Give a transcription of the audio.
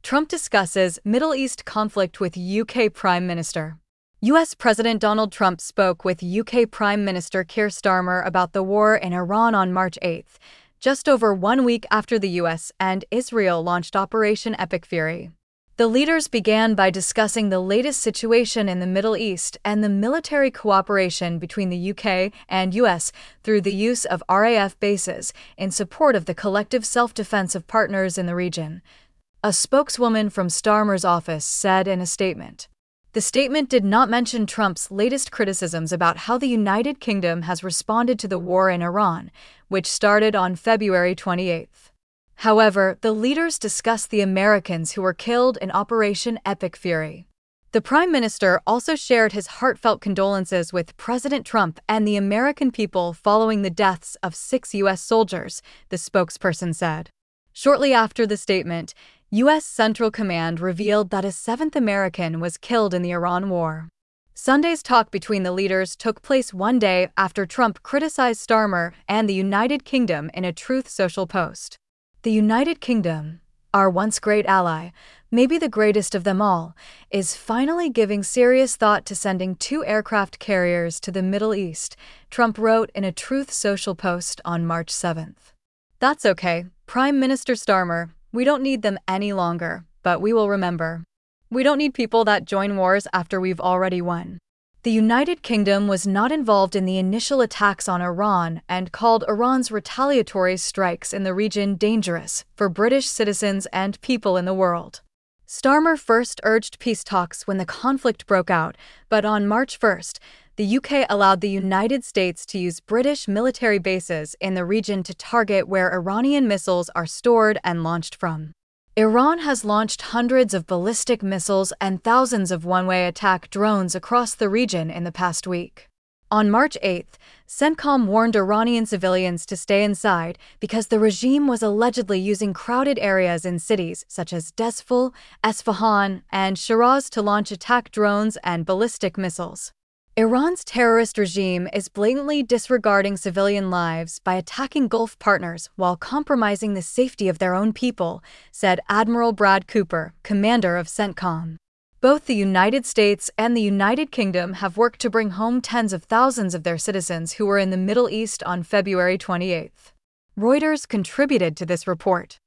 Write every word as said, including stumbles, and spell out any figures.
Trump discusses Middle East conflict with U K Prime Minister. U S President Donald Trump spoke with U K Prime Minister Keir Starmer about the war in Iran on March eighth, just over one week after the U S and Israel launched Operation Epic Fury. The leaders began by discussing the latest situation in the Middle East and the military cooperation between the U K and U S through the use of R A F bases in support of the collective self-defense of partners in the region, a spokeswoman from Starmer's office said in a statement. The statement did not mention Trump's latest criticisms about how the United Kingdom has responded to the war in Iran, which started on February twenty-eighth. However, the leaders discussed the Americans who were killed in Operation Epic Fury. The Prime Minister also shared his heartfelt condolences with President Trump and the American people following the deaths of six U S soldiers, the spokesperson said. Shortly after the statement, U S Central Command revealed that a seventh American was killed in the Iran war. Sunday's talk between the leaders took place one day after Trump criticized Starmer and the United Kingdom in a Truth Social post. The United Kingdom, our once great ally, maybe the greatest of them all, is finally giving serious thought to sending two aircraft carriers to the Middle East, Trump wrote in a Truth Social post on March seventh. That's okay, Prime Minister Starmer. We don't need them any longer, but we will remember. We don't need people that join wars after we've already won. The United Kingdom was not involved in the initial attacks on Iran and called Iran's retaliatory strikes in the region dangerous for British citizens and people in the world. Starmer first urged peace talks when the conflict broke out, but on March first, the U K allowed the United States to use British military bases in the region to target where Iranian missiles are stored and launched from. Iran has launched hundreds of ballistic missiles and thousands of one-way attack drones across the region in the past week. On March eighth, CENTCOM warned Iranian civilians to stay inside because the regime was allegedly using crowded areas in cities such as Dezful, Esfahan, and Shiraz to launch attack drones and ballistic missiles. Iran's terrorist regime is blatantly disregarding civilian lives by attacking Gulf partners while compromising the safety of their own people, said Admiral Brad Cooper, commander of CENTCOM. Both the United States and the United Kingdom have worked to bring home tens of thousands of their citizens who were in the Middle East on February twenty-eighth. Reuters contributed to this report.